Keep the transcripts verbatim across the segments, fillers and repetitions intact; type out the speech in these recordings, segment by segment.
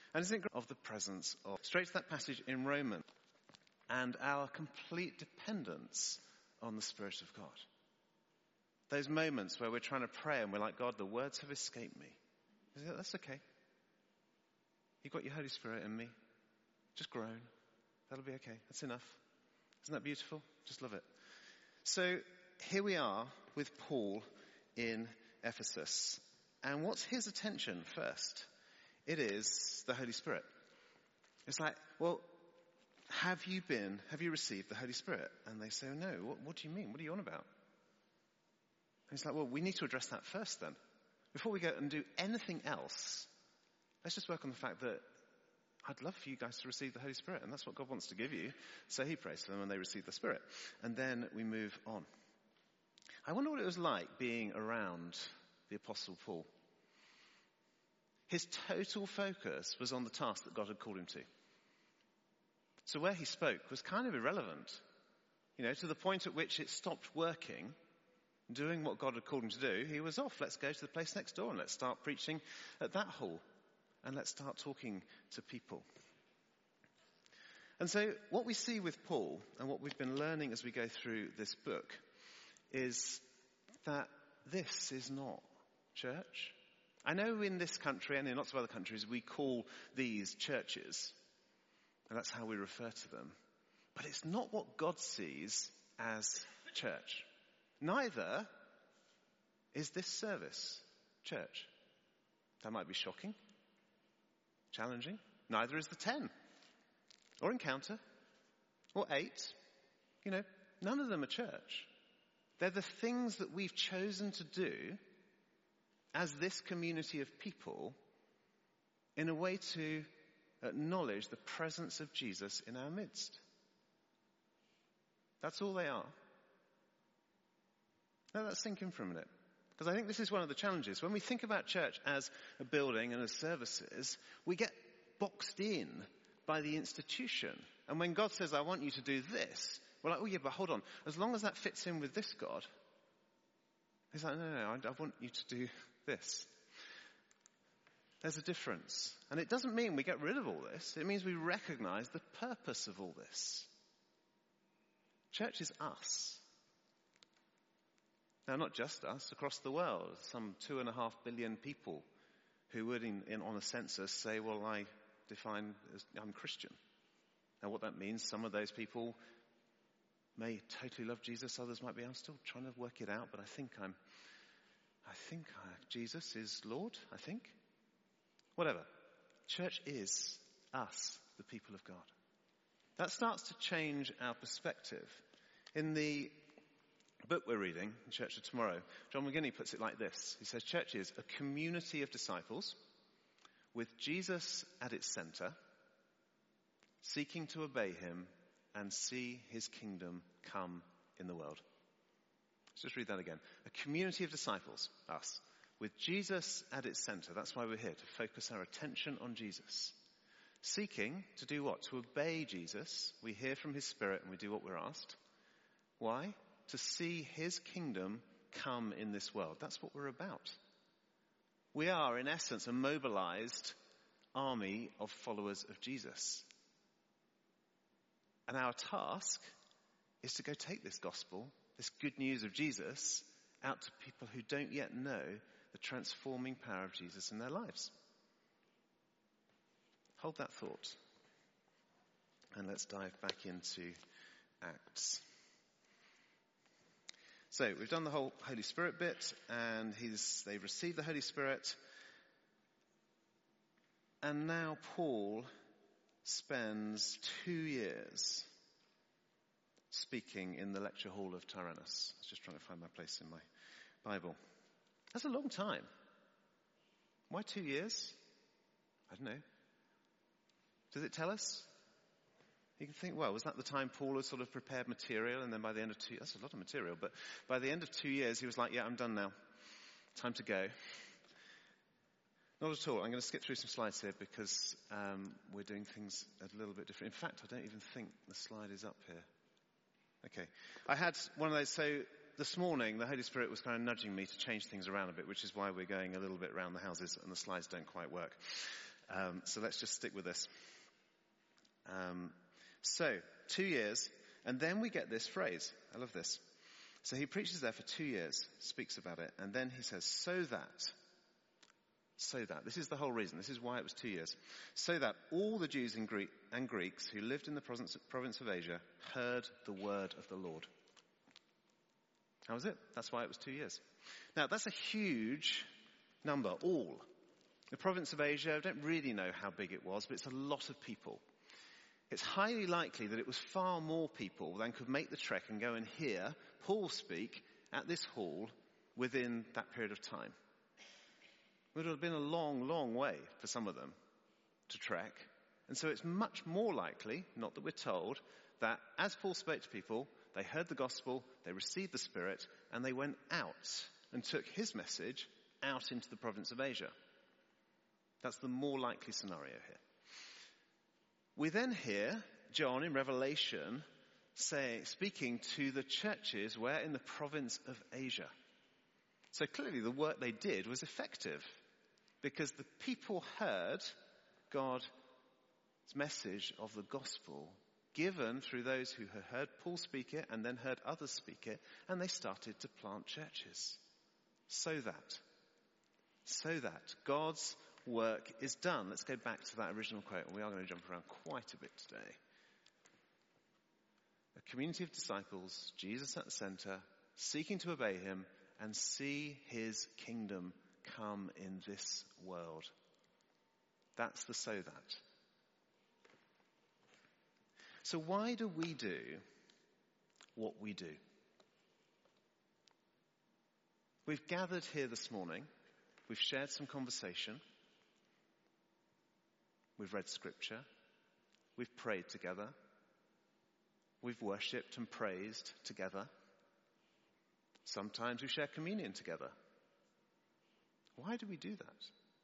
And isn't it of the presence of, straight to that passage in Romans, and our complete dependence on the Spirit of God. Those moments where we're trying to pray and we're like, God, the words have escaped me. That's okay. You've got your Holy Spirit in me. Just groan. That'll be okay. That's enough. Isn't that beautiful? Just love it. So here we are with Paul in Ephesus. And what's his attention first? It is the Holy Spirit. It's like, well, have you been, have you received the Holy Spirit? And they say, oh, no, what, what do you mean? What are you on about? And it's like, well, we need to address that first then. Before we go and do anything else, let's just work on the fact that I'd love for you guys to receive the Holy Spirit, and that's what God wants to give you. So he prays for them and they receive the Spirit. And then we move on. I wonder what it was like being around the Apostle Paul. His total focus was on the task that God had called him to. So where he spoke was kind of irrelevant, you know, to the point at which it stopped working, doing what God had called him to do. He was off. Let's go to the place next door and let's start preaching at that hall and let's start talking to people. And so what we see with Paul and what we've been learning as we go through this book is that this is not church. I know in this country and in lots of other countries we call these churches, and that's how we refer to them. But it's not what God sees as church. Neither is this service church. That might be shocking, challenging. Neither is the ten, or encounter, or eight. You know, none of them are church. They're the things that we've chosen to do as this community of people in a way to acknowledge the presence of Jesus in our midst. That's all they are. Now let's sink in for a minute. Because I think this is one of the challenges. When we think about church as a building and as services, we get boxed in by the institution. And when God says, I want you to do this, we're like, oh yeah, but hold on. As long as that fits in with this God, he's like, no, no, no, I, I want you to do this. There's a difference. And it doesn't mean we get rid of all this. It means we recognize the purpose of all this. Church is us. Now, not just us, across the world, some two and a half billion people who would, in, in, on a census, say, well, I define as I'm Christian. Now, what that means, some of those people may totally love Jesus, others might be, I'm still trying to work it out, but I think I'm, I think I, Jesus is Lord, I think. Whatever. Church is us, the people of God. That starts to change our perspective. In the book we're reading, in Church of Tomorrow, John McGinney puts it like this. He says, church is a community of disciples with Jesus at its center, seeking to obey him and see his kingdom come in the world. Let's just read that again. A community of disciples, us, with Jesus at its center. That's why we're here, to focus our attention on Jesus. Seeking to do what? To obey Jesus. We hear from his Spirit and we do what we're asked. Why? To see his kingdom come in this world. That's what we're about. We are, in essence, a mobilized army of followers of Jesus. And our task is to go take this gospel, this good news of Jesus, out to people who don't yet know the transforming power of Jesus in their lives. Hold that thought. And let's dive back into Acts. So we've done the whole Holy Spirit bit, and he's, they've received the Holy Spirit. And now Paul spends two years speaking in the lecture hall of Tyrannus. I was just trying to find my place in my Bible. That's a long time. Why two years? I don't know. Does it tell us? You can think, well, was that the time Paul had sort of prepared material, and then by the end of two, that's a lot of material, but by the end of two years he was like, yeah, I'm done now. Time to go. Not at all. I'm going to skip through some slides here because um, we're doing things a little bit different. In fact, I don't even think the slide is up here. Okay. I had one of those, so this morning the Holy Spirit was kind of nudging me to change things around a bit, which is why we're going a little bit around the houses and the slides don't quite work. Um, so let's just stick with this. Um, so, two years, and then we get this phrase. I love this. So he preaches there for two years, speaks about it, and then he says, so that, so that, this is the whole reason, this is why it was two years, so that all the Jews in Greek and Greeks who lived in the province, province of Asia heard the word of the Lord. That was it. That's why it was two years. Now, that's a huge number, all. The province of Asia, I don't really know how big it was, but it's a lot of people. It's highly likely that it was far more people than could make the trek and go and hear Paul speak at this hall within that period of time. It would have been a long, long way for some of them to trek. And so it's much more likely, not that we're told, that as Paul spoke to people, they heard the gospel, they received the Spirit, and they went out and took his message out into the province of Asia. That's the more likely scenario here. We then hear John in Revelation say, speaking to the churches where in the province of Asia. So clearly the work they did was effective because the people heard God's message of the gospel given through those who had heard Paul speak it and then heard others speak it, and they started to plant churches. So that, so that God's work is done. Let's go back to that original quote, and we are going to jump around quite a bit today. A community of disciples, Jesus at the center, seeking to obey him and see his kingdom come in this world. That's the so that. So why do we do what we do? We've gathered here this morning. We've shared some conversation. We've read scripture. We've prayed together. We've worshipped and praised together. Sometimes we share communion together. Why do we do that?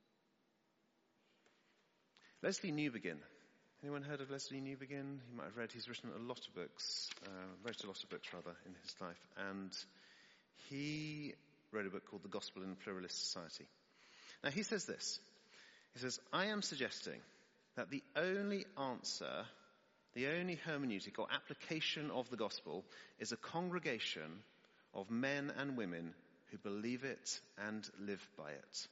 Leslie Newbegin. Anyone heard of Leslie Newbegin? You might have read, he's written a lot of books, uh, wrote a lot of books rather in his life, and he wrote a book called The Gospel in a Pluralist Society. Now he says this, he says, I am suggesting that the only answer, the only hermeneutic or application of the gospel is a congregation of men and women who believe it and live by it.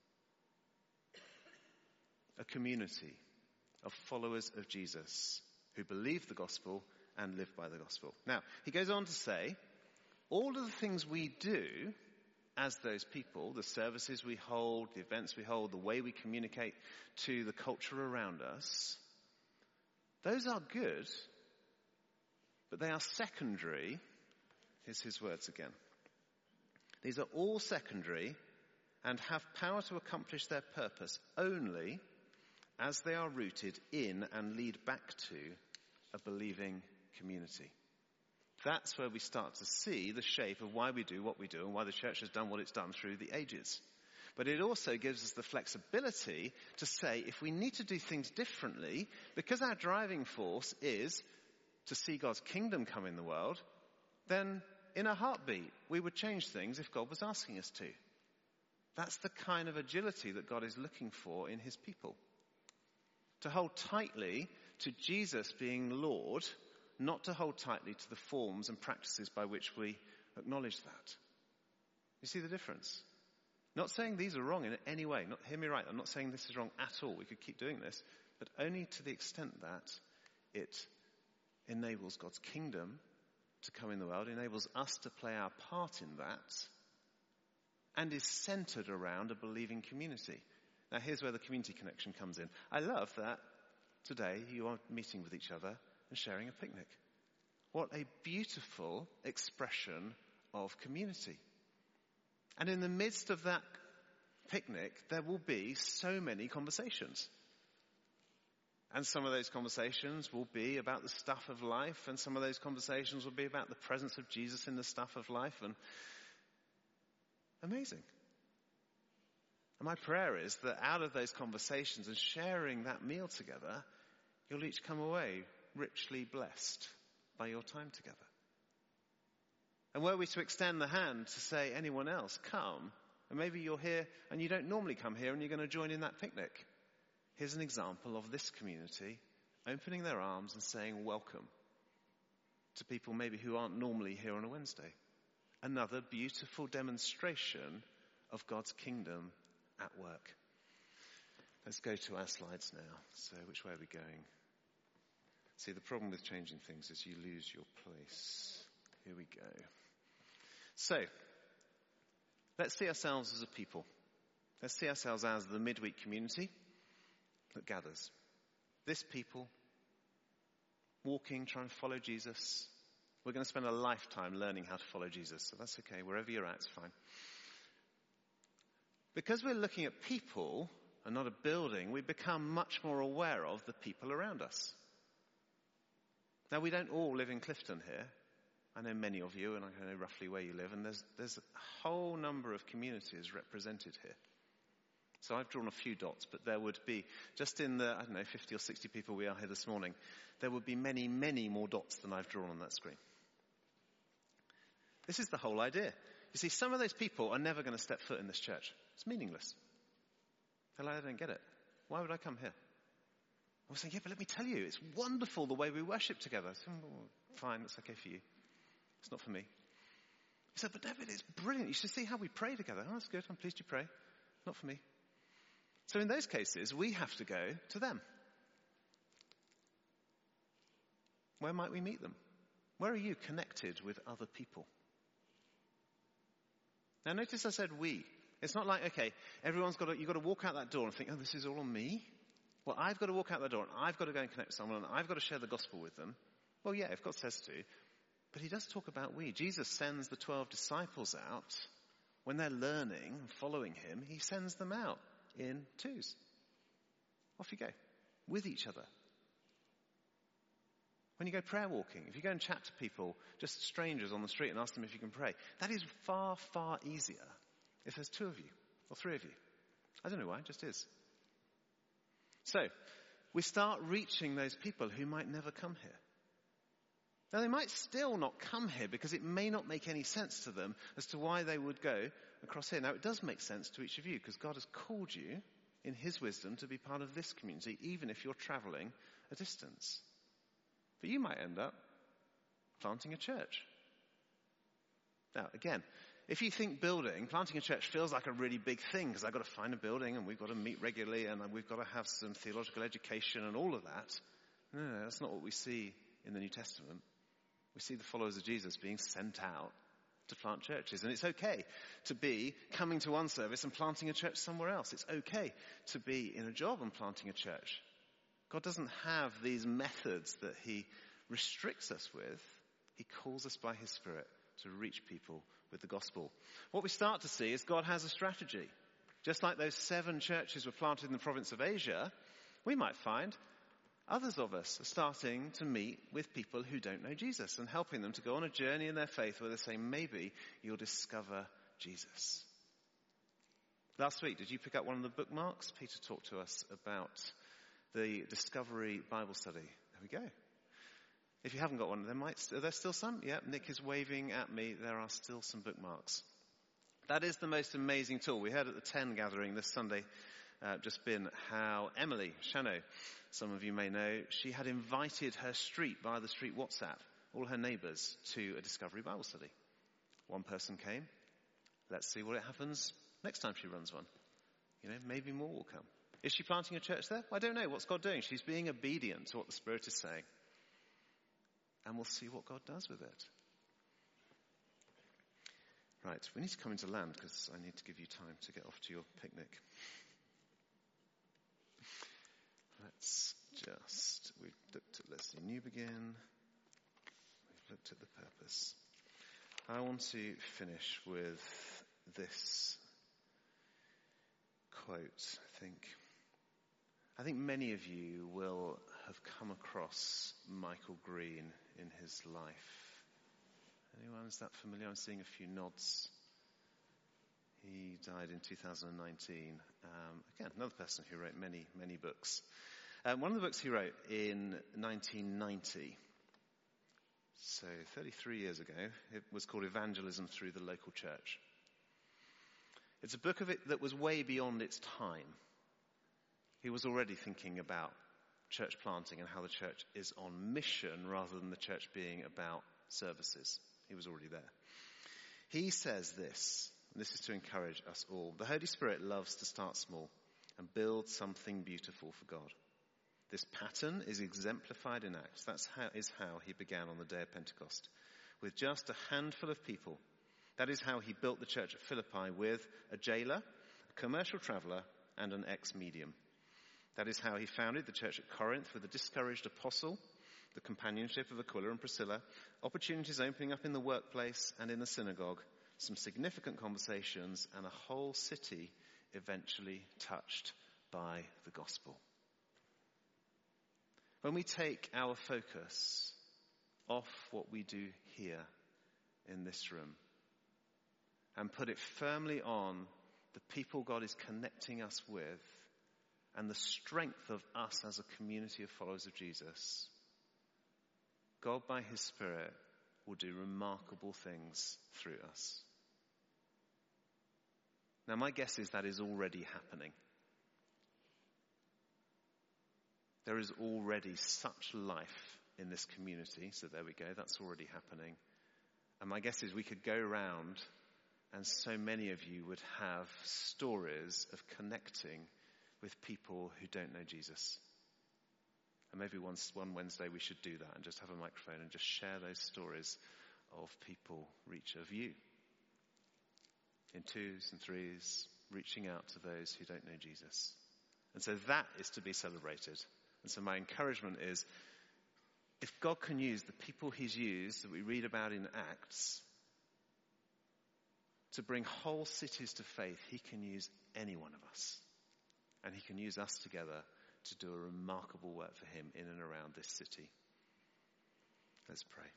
A community of followers of Jesus who believe the gospel and live by the gospel. Now, he goes on to say, all of the things we do as those people, the services we hold, the events we hold, the way we communicate to the culture around us, those are good, but they are secondary. Here's his words again. These are all secondary and have power to accomplish their purpose only as they are rooted in and lead back to a believing community. That's where we start to see the shape of why we do what we do and why the church has done what it's done through the ages. But it also gives us the flexibility to say if we need to do things differently, because our driving force is to see God's kingdom come in the world, then in a heartbeat we would change things if God was asking us to. That's the kind of agility that God is looking for in his people. To hold tightly to Jesus being Lord, not to hold tightly to the forms and practices by which we acknowledge that. You see the difference? Not saying these are wrong in any way. Not, hear me right, I'm not saying this is wrong at all. We could keep doing this, but only to the extent that it enables God's kingdom to come in the world, enables us to play our part in that, and is centered around a believing community. Now here's where the community connection comes in. I love that today you are meeting with each other and sharing a picnic. What a beautiful expression of community. And in the midst of that picnic, there will be so many conversations. And some of those conversations will be about the stuff of life, and some of those conversations will be about the presence of Jesus in the stuff of life. And amazing. And my prayer is that out of those conversations and sharing that meal together, you'll each come away richly blessed by your time together. And were we to extend the hand to say, anyone else, come, and maybe you're here and you don't normally come here and you're going to join in that picnic. here's an example of this community opening their arms and saying welcome to people maybe who aren't normally here on a Wednesday. Another beautiful demonstration of God's kingdom at work. Let's go to our slides now. So which way are we going? See, the problem with changing things is you lose your place. Here we go. So, let's see ourselves as a people. Let's see ourselves as the midweek community that gathers. This people, walking, trying to follow Jesus. We're going to spend a lifetime learning how to follow Jesus, so that's okay. Wherever you're at, it's fine. Because we're looking at people and not a building, we become much more aware of the people around us. Now, we don't all live in Clifton here. I know many of you, and I know roughly where you live, and there's, there's a whole number of communities represented here. So I've drawn a few dots, but there would be, just in the, I don't know, fifty or sixty people we are here this morning, there would be many, many more dots than I've drawn on that screen. This is the whole idea. You see, some of those people are never going to step foot in this church. It's meaningless. They're like, I don't get it. Why would I come here? I was saying, yeah, but let me tell you, it's wonderful the way we worship together. So, well, fine, that's okay for you. It's not for me. He said, but David, it's brilliant. You should see how we pray together. Oh, that's good. I'm pleased you pray. Not for me. So in those cases, we have to go to them. Where might we meet them? Where are you connected with other people? Now notice I said we. It's not like, okay, everyone's got to, you've got to walk out that door and think, oh, this is all on me? Well, I've got to walk out that door and I've got to go and connect with someone and I've got to share the gospel with them. Well, yeah, if God says to. But he does talk about we. Jesus sends the twelve disciples out. When they're learning and following him, he sends them out in twos. Off you go. With each other. When you go prayer walking, if you go and chat to people, just strangers on the street and ask them if you can pray, that is far, far easier if there's two of you or three of you. I don't know why, it just is. So, we start reaching those people who might never come here. Now, they might still not come here because it may not make any sense to them as to why they would go across here. Now, it does make sense to each of you because God has called you in his wisdom to be part of this community, even if you're traveling a distance. But you might end up planting a church. Now, again, if you think building, planting a church feels like a really big thing because I've got to find a building and we've got to meet regularly and we've got to have some theological education and all of that. No, no, that's not what we see in the New Testament. We see the followers of Jesus being sent out to plant churches. And it's okay to be coming to one service and planting a church somewhere else. It's okay to be in a job and planting a church. God doesn't have these methods that he restricts us with. He calls us by his Spirit to reach people with the gospel. What we start to see is God has a strategy. Just like those seven churches were planted in the province of Asia, we might find others of us are starting to meet with people who don't know Jesus and helping them to go on a journey in their faith where they say, maybe you'll discover Jesus. Last week, did you pick up one of the bookmarks? Peter talked to us about the Discovery Bible Study. There we go. If you haven't got one, there might, are there still some? Yeah, Nick is waving at me. There are still some bookmarks. That is the most amazing tool. We heard at the ten gathering this Sunday, uh, just been, how Emily Shano, some of you may know, she had invited her street via the street WhatsApp, all her neighbours, to a Discovery Bible Study. One person came. Let's see what happens next time she runs one. You know, maybe more will come. Is she planting a church there? I don't know. What's God doing? She's being obedient to what the Spirit is saying. And we'll see what God does with it. Right, we need to come into land because I need to give you time to get off to your picnic. Let's just, we've looked at Leslie Newbegin. We've looked at the purpose. I want to finish with this quote, I think. I think many of you will have come across Michael Green in his life. Anyone, is that familiar? I'm seeing a few nods. He died in two thousand nineteen. Um, again, another person who wrote many, many books. Um, one of the books he wrote in nineteen ninety, so thirty-three years ago, it was called Evangelism Through the Local Church. It's a book of it that was way beyond its time. He was already thinking about church planting and how the church is on mission rather than the church being about services. He was already there. He says this, and this is to encourage us all. The Holy Spirit loves to start small and build something beautiful for God. This pattern is exemplified in Acts. That's how, is how he began on the day of Pentecost, with just a handful of people. That is how he built the church at Philippi with a jailer, a commercial traveller, and an ex-medium. That is how he founded the church at Corinth with a discouraged apostle, the companionship of Aquila and Priscilla, opportunities opening up in the workplace and in the synagogue, some significant conversations, and a whole city eventually touched by the gospel. When we take our focus off what we do here in this room and put it firmly on the people God is connecting us with and the strength of us as a community of followers of Jesus, God by his Spirit will do remarkable things through us. Now my guess is that is already happening. There is already such life in this community, so there we go, that's already happening. And my guess is we could go around and so many of you would have stories of connecting with people who don't know Jesus. And maybe once, one Wednesday we should do that and just have a microphone and just share those stories of people reach of you. In twos and threes, reaching out to those who don't know Jesus. And so that is to be celebrated. And so my encouragement is, if God can use the people he's used that we read about in Acts to bring whole cities to faith, he can use any one of us. And he can use us together to do a remarkable work for him in and around this city. Let's pray.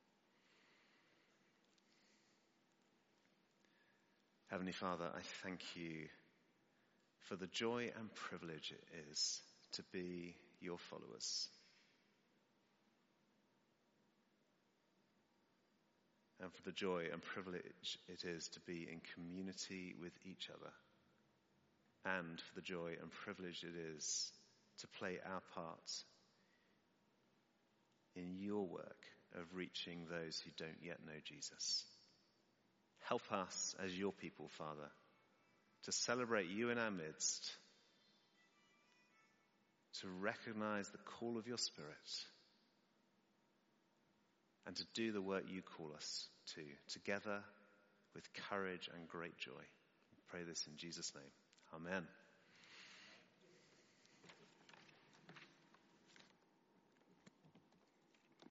Heavenly Father, I thank you for the joy and privilege it is to be your followers. And for the joy and privilege it is to be in community with each other. And for the joy and privilege it is to play our part in your work of reaching those who don't yet know Jesus. Help us as your people, Father, to celebrate you in our midst, to recognize the call of your Spirit, and to do the work you call us to, together with courage and great joy. We pray this in Jesus' name. Amen.